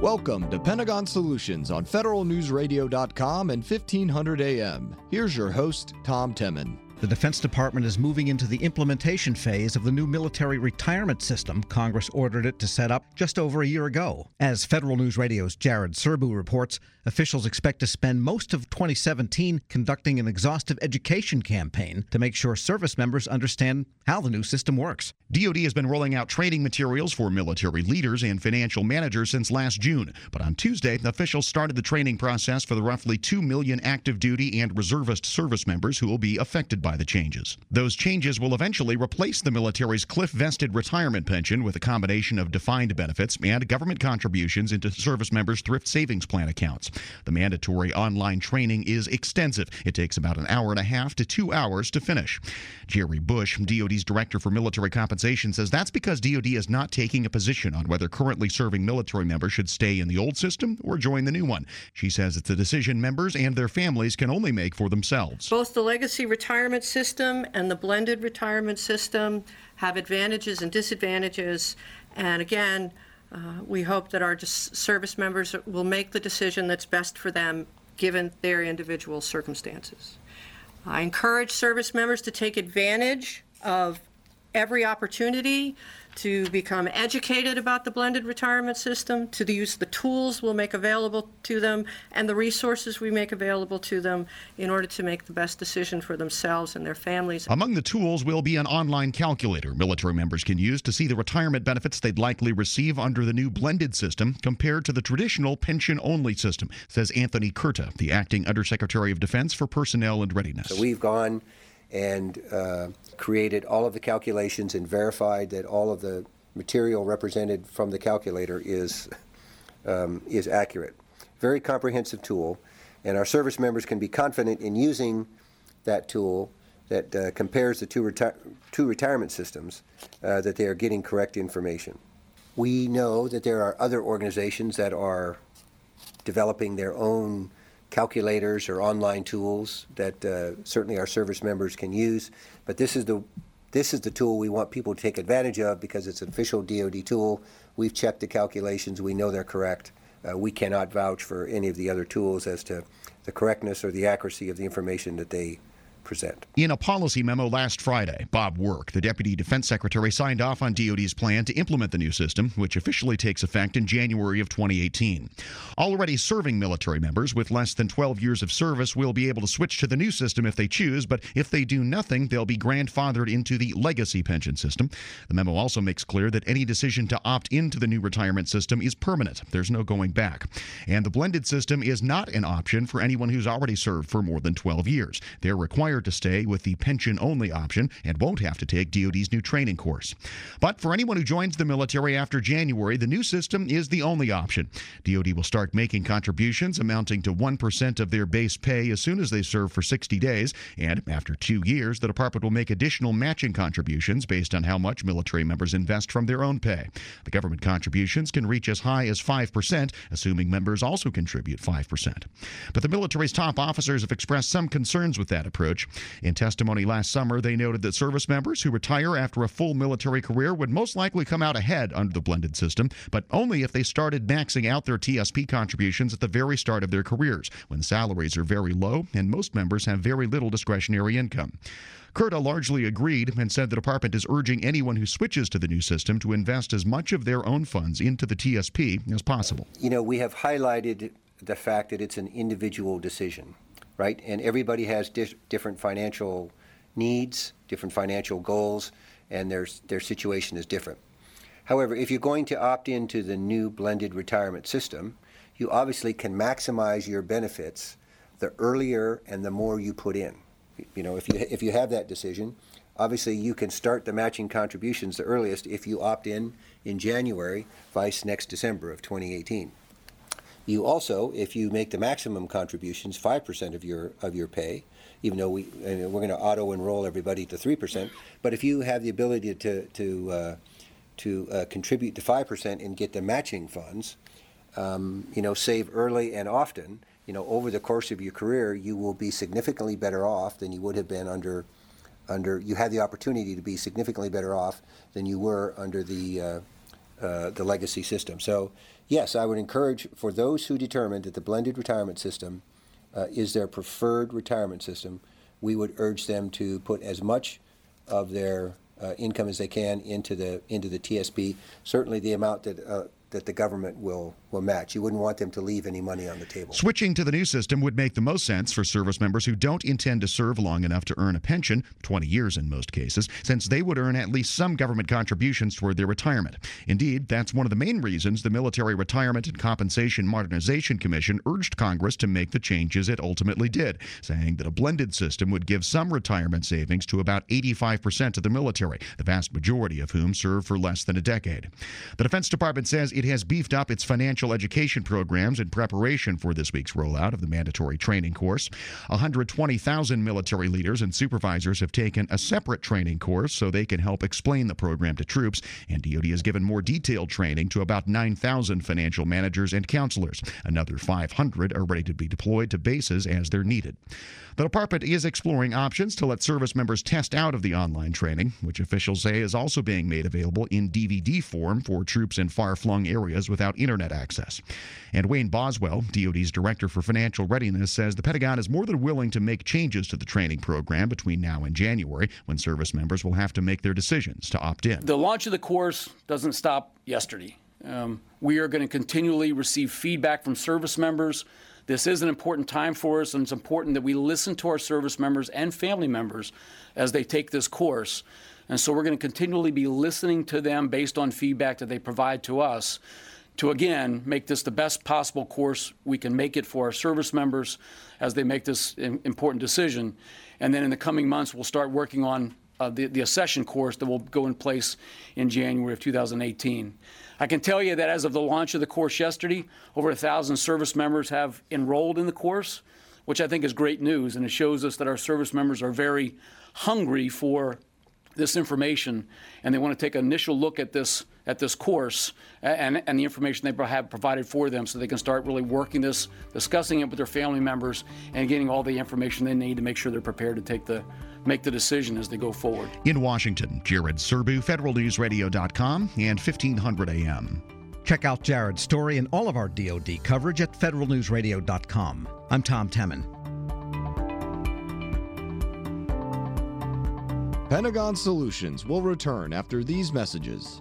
Welcome to Pentagon Solutions on federalnewsradio.com and 1500 AM. Here's your host, Tom Temin. The Defense Department is moving into the implementation phase of the new military retirement system Congress ordered it to set up just over a year ago. As Federal News Radio's Jared Serbu reports, officials expect to spend most of 2017 conducting an exhaustive education campaign to make sure service members understand how the new system works. DoD has been rolling out training materials for military leaders and financial managers since last June. But on Tuesday, officials started the training process for the roughly 2 million active duty and reservist service members who will be affected by the changes. Those changes will eventually replace the military's cliff-vested retirement pension with a combination of defined benefits and government contributions into service members' thrift savings plan accounts. The mandatory online training is extensive. It takes about an hour and a half to 2 hours to finish. Jerry Bush, DoD's director for military compensation, says that's because DoD is not taking a position on whether currently serving military members should stay in the old system or join the new one. She says it's a decision members and their families can only make for themselves. Both the legacy retirement system and the blended retirement system have advantages and disadvantages. And again, we hope that our service members will make the decision that's best for them given their individual circumstances. I encourage service members to take advantage of every opportunity to become educated about the blended retirement system, to use the tools we'll make available to them and the resources we make available to them in order to make the best decision for themselves and their families. Among the tools will be an online calculator military members can use to see the retirement benefits they'd likely receive under the new blended system compared to the traditional pension-only system, says Anthony Curta, the acting Undersecretary of Defense for Personnel and Readiness. So we've gone and created all of the calculations and verified that all of the material represented from the calculator is accurate. Very comprehensive tool, and our service members can be confident in using that tool that compares the two retirement systems, that they are getting correct information. We know that there are other organizations that are developing their own calculators or online tools that certainly our service members can use, but this is the tool we want people to take advantage of because it's an official DoD tool. We've checked the calculations. We know they're correct. We cannot vouch for any of the other tools as to the correctness or the accuracy of the information that they present. In a policy memo last Friday, Bob Work, the Deputy Defense Secretary, signed off on DoD's plan to implement the new system, which officially takes effect in January of 2018. Already serving military members with less than 12 years of service will be able to switch to the new system if they choose, but if they do nothing, they'll be grandfathered into the legacy pension system. The memo also makes clear that any decision to opt into the new retirement system is permanent. There's no going back. And the blended system is not an option for anyone who's already served for more than 12 years. They're required to stay with the pension-only option and won't have to take DoD's new training course. But for anyone who joins the military after January, the new system is the only option. DoD will start making contributions amounting to 1% of their base pay as soon as they serve for 60 days, and after 2 years, the department will make additional matching contributions based on how much military members invest from their own pay. The government contributions can reach as high as 5%, assuming members also contribute 5%. But the military's top officers have expressed some concerns with that approach. In testimony last summer, they noted that service members who retire after a full military career would most likely come out ahead under the blended system, but only if they started maxing out their TSP contributions at the very start of their careers, when salaries are very low and most members have very little discretionary income. Curta largely agreed and said the department is urging anyone who switches to the new system to invest as much of their own funds into the TSP as possible. You know, we have highlighted the fact that it's an individual decision, right? And everybody has different financial needs, different financial goals, and their situation is different. However, if you're going to opt into the new blended retirement system, you obviously can maximize your benefits the earlier and the more you put in. You know, if you have that decision, obviously you can start the matching contributions the earliest if you opt in January, vice next December of 2018. You also, if you make the maximum contributions, 5% of your pay, even though we're going to auto enroll everybody to 3%, but if you have the ability to contribute to 5% and get the matching funds, save early and often, over the course of your career, you will be significantly better off than you would have been you had the opportunity to be significantly better off than you were under the the legacy system. So, yes, I would encourage for those who determine that the blended retirement system is their preferred retirement system, we would urge them to put as much of their income as they can into the TSP. Certainly, the amount that the government will match. You wouldn't want them to leave any money on the table. Switching to the new system would make the most sense for service members who don't intend to serve long enough to earn a pension, 20 years in most cases, since they would earn at least some government contributions toward their retirement. Indeed, that's one of the main reasons the Military Retirement and Compensation Modernization Commission urged Congress to make the changes it ultimately did, saying that a blended system would give some retirement savings to about 85% of the military, the vast majority of whom serve for less than a decade. The Defense Department says it has beefed up its financial education programs in preparation for this week's rollout of the mandatory training course. 120,000 military leaders and supervisors have taken a separate training course so they can help explain the program to troops, and DoD has given more detailed training to about 9,000 financial managers and counselors. Another 500 are ready to be deployed to bases as they're needed. The department is exploring options to let service members test out of the online training, which officials say is also being made available in DVD form for troops in far-flung areas without internet access. And Wayne Boswell, DoD's Director for Financial Readiness, says the Pentagon is more than willing to make changes to the training program between now and January, when service members will have to make their decisions to opt in. The launch of the course doesn't stop yesterday. We are going to continually receive feedback from service members. This is an important time for us, and it's important that we listen to our service members and family members as they take this course. And so we're going to continually be listening to them based on feedback that they provide to us to, again, make this the best possible course we can make it for our service members as they make this important decision. And then in the coming months, we'll start working on the accession course that will go in place in January of 2018. I can tell you that as of the launch of the course yesterday, over 1,000 service members have enrolled in the course, which I think is great news, and it shows us that our service members are very hungry for this information, and they want to take an initial look at this course and the information they have provided for them, so they can start really working this, discussing it with their family members, and getting all the information they need to make sure they're prepared to make the decision as they go forward. In Washington, Jared Serbu, federalnewsradio.com and 1500 AM. Check out Jared's story and all of our DoD coverage at federalnewsradio.com. I'm Tom Temin. Pentagon Solutions will return after these messages.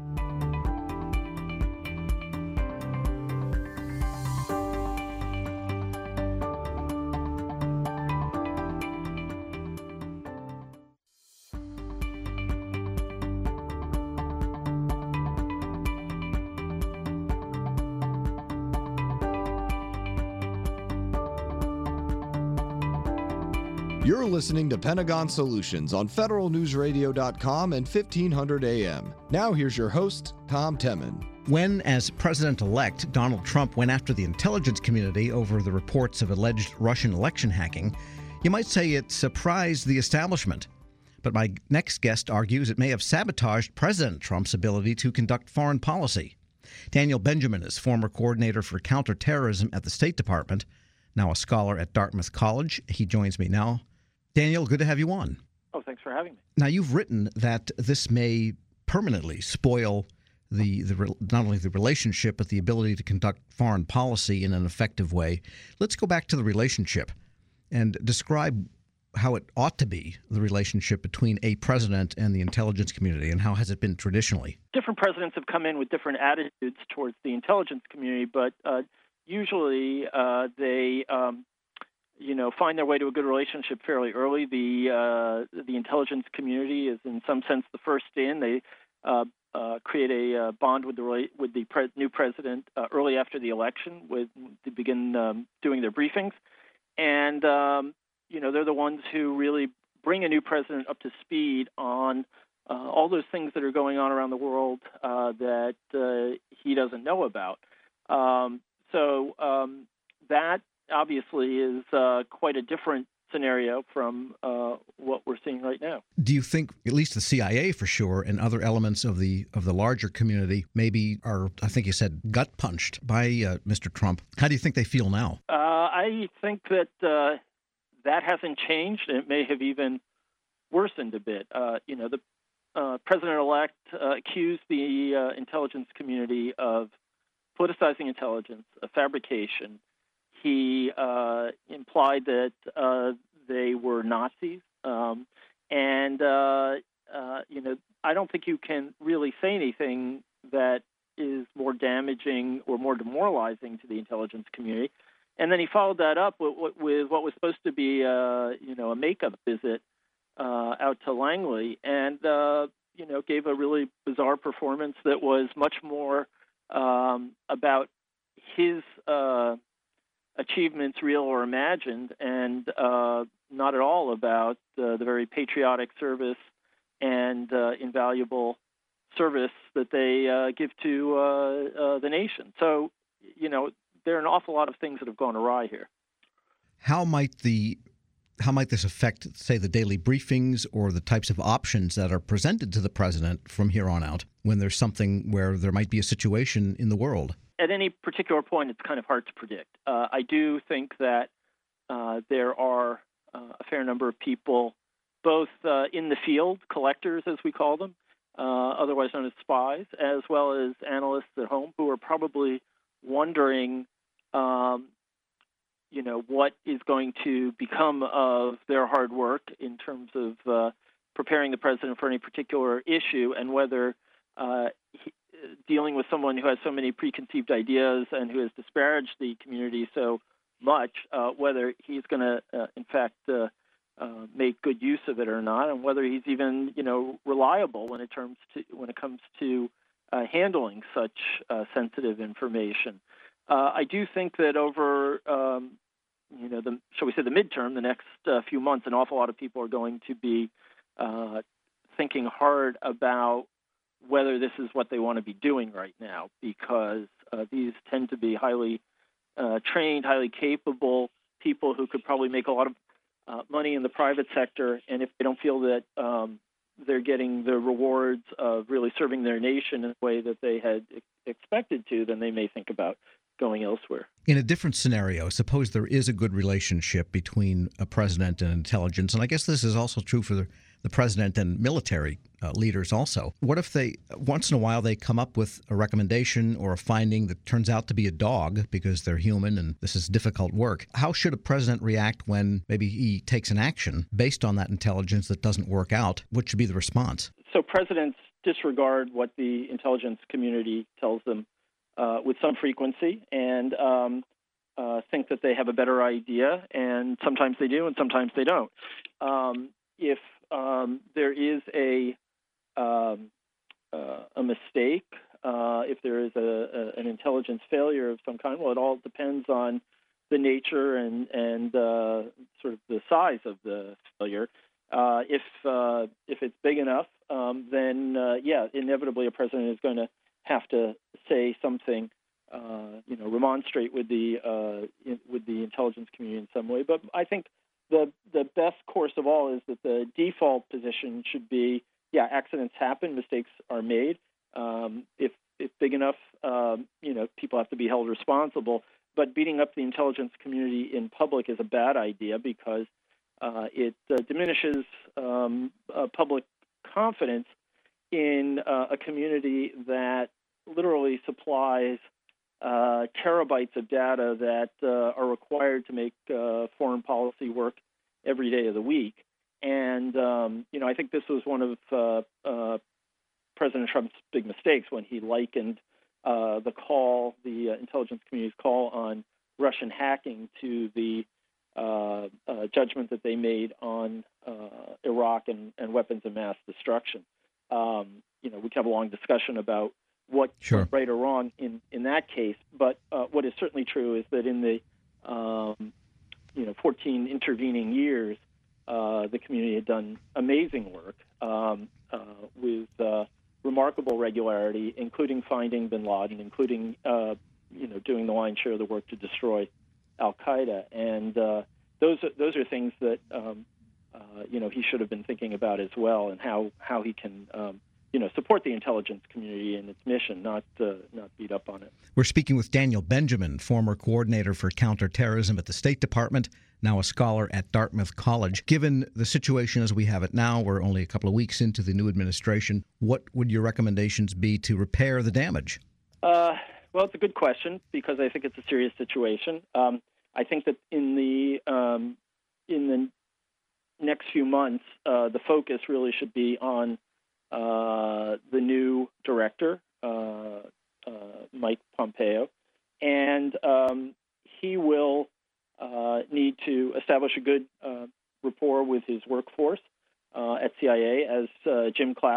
You're listening to Pentagon Solutions on federalnewsradio.com and 1500 AM. Now here's your host, Tom Temin. When, as president-elect, Donald Trump went after the intelligence community over the reports of alleged Russian election hacking, you might say it surprised the establishment. But my next guest argues it may have sabotaged President Trump's ability to conduct foreign policy. Daniel Benjamin is former coordinator for counterterrorism at the State Department, now a scholar at Dartmouth College. He joins me now. Daniel, good to have you on. Oh, thanks for having me. Now, you've written that this may permanently spoil not only the relationship, but the ability to conduct foreign policy in an effective way. Let's go back to the relationship and describe how it ought to be, the relationship between a president and the intelligence community, and how has it been traditionally? Different presidents have come in with different attitudes towards the intelligence community, but usually they find their way to a good relationship fairly early. The intelligence community is, in some sense, the first in. They create a bond with the new president early after the election, to begin doing their briefings, and they're the ones who really bring a new president up to speed on all those things that are going on around the world that he doesn't know about. That obviously is quite a different scenario from what we're seeing right now. Do you think at least the CIA, for sure, and other elements of the larger community maybe are, I think you said, gut punched by Mr. Trump? How do you think they feel now? I think that that hasn't changed. It may have even worsened a bit. The president-elect accused the intelligence community of politicizing intelligence, of fabrication. He implied that they were Nazis, and I don't think you can really say anything that is more damaging or more demoralizing to the intelligence community. And then he followed that up with what was supposed to be, a makeup visit out to Langley, and gave a really bizarre performance that was much more about his achievements, real or imagined, and not at all about the very patriotic service and invaluable service that they give to the nation. So, there are an awful lot of things that have gone awry here. How might this affect, say, the daily briefings or the types of options that are presented to the president from here on out when there's something where there might be a situation in the world? At any particular point, it's kind of hard to predict. I do think that there are a fair number of people, both in the field, collectors as we call them, otherwise known as spies, as well as analysts at home, who are probably wondering what is going to become of their hard work in terms of preparing the president for any particular issue, and whether dealing with someone who has so many preconceived ideas and who has disparaged the community so much, whether he's going to, in fact, make good use of it or not, and whether he's even, reliable when it comes to handling such sensitive information. I do think that over, shall we say, the midterm, the next few months, an awful lot of people are going to be thinking hard about whether this is what they want to be doing right now, because these tend to be highly trained, highly capable people who could probably make a lot of money in the private sector, and if they don't feel that they're getting the rewards of really serving their nation in a way that they had expected to, then they may think about going elsewhere. In a different scenario, suppose there is a good relationship between a president and intelligence, and I guess this is also true for the president and military leaders also. What if once in a while they come up with a recommendation or a finding that turns out to be a dog because they're human and this is difficult work? How should a president react when maybe he takes an action based on that intelligence that doesn't work out? What should be the response? So presidents disregard what the intelligence community tells them with some frequency, and think that they have a better idea, and sometimes they do and sometimes they don't. If there is a mistake, if there is an intelligence failure of some kind, well, it all depends on the nature and sort of the size of the failure. If it's big enough, then inevitably a president is going to have to say something, remonstrate with the intelligence community in some way. But I think the best course of all is that the default position should be, accidents happen, mistakes are made. If big enough, people have to be held responsible. But beating up the intelligence community in public is a bad idea, because it diminishes public confidence in a community that literally supplies terabytes of data that are required to make foreign policy work every day of the week. And, I think this was one of President Trump's big mistakes when he likened the intelligence community's call on Russian hacking to the judgment that they made on Iraq and weapons of mass destruction. We can have a long discussion about what went right or wrong in that case, but what is certainly true is that in the 14 intervening years, the community had done amazing work with remarkable regularity, including finding bin Laden, including doing the lion's share of the work to destroy Al Qaeda, and those are things that he should have been thinking about as well, and how he can support the intelligence community and its mission, not beat up on it. We're speaking with Daniel Benjamin, former coordinator for counterterrorism at the State Department, now a scholar at Dartmouth College. Given the situation as we have it now, we're only a couple of weeks into the new administration, what would your recommendations be to repair the damage? Well, it's a good question because I think it's a serious situation. I think that in the next few months, the focus really should be on the new director, Mike Pompeo, and he will need to establish a good rapport with his workforce at CIA, as as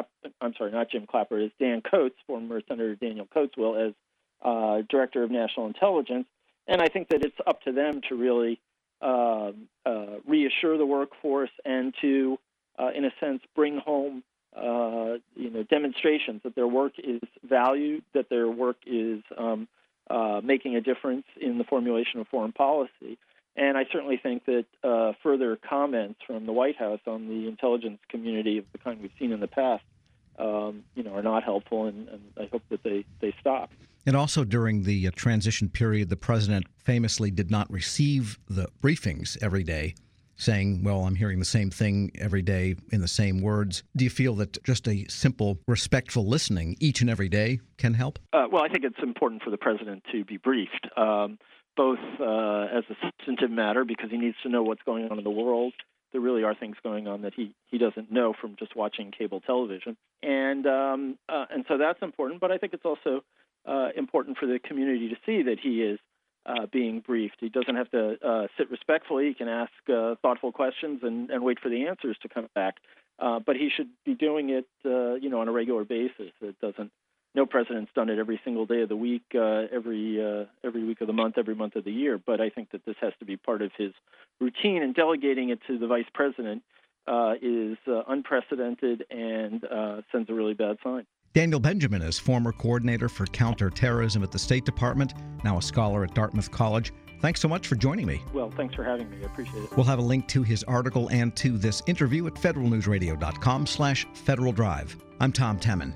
Dan Coats, former Senator Daniel Coats will, as Director of National Intelligence. And I think that it's up to them to really reassure the workforce and to, in a sense, bring home demonstrations that their work is valued, that their work is making a difference in the formulation of foreign policy. And I certainly think that further comments from the White House on the intelligence community of the kind we've seen in the past, are not helpful, and I hope that they stop. And also during the transition period, the president famously did not receive the briefings every day, saying, well, I'm hearing the same thing every day in the same words. Do you feel that just a simple, respectful listening each and every day can help? Well, I think it's important for the president to be briefed, both as a substantive matter, because he needs to know what's going on in the world. There really are things going on that he doesn't know from just watching cable television. And so that's important, but I think it's also important for the community to see that he is being briefed. He doesn't have to sit respectfully. He can ask thoughtful questions and wait for the answers to come back. But he should be doing it, on a regular basis. No president's done it every single day of the week, every week of the month, every month of the year. But I think that this has to be part of his routine, and delegating it to the vice president is unprecedented and sends a really bad sign. Daniel Benjamin is former coordinator for counterterrorism at the State Department, now a scholar at Dartmouth College. Thanks so much for joining me. Well, thanks for having me. I appreciate it. We'll have a link to his article and to this interview at federalnewsradio.com/Federal Drive. I'm Tom Temin.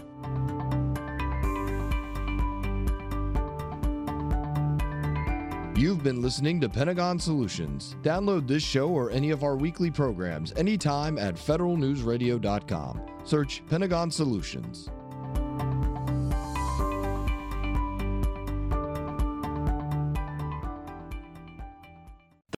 You've been listening to Pentagon Solutions. Download this show or any of our weekly programs anytime at federalnewsradio.com. Search Pentagon Solutions.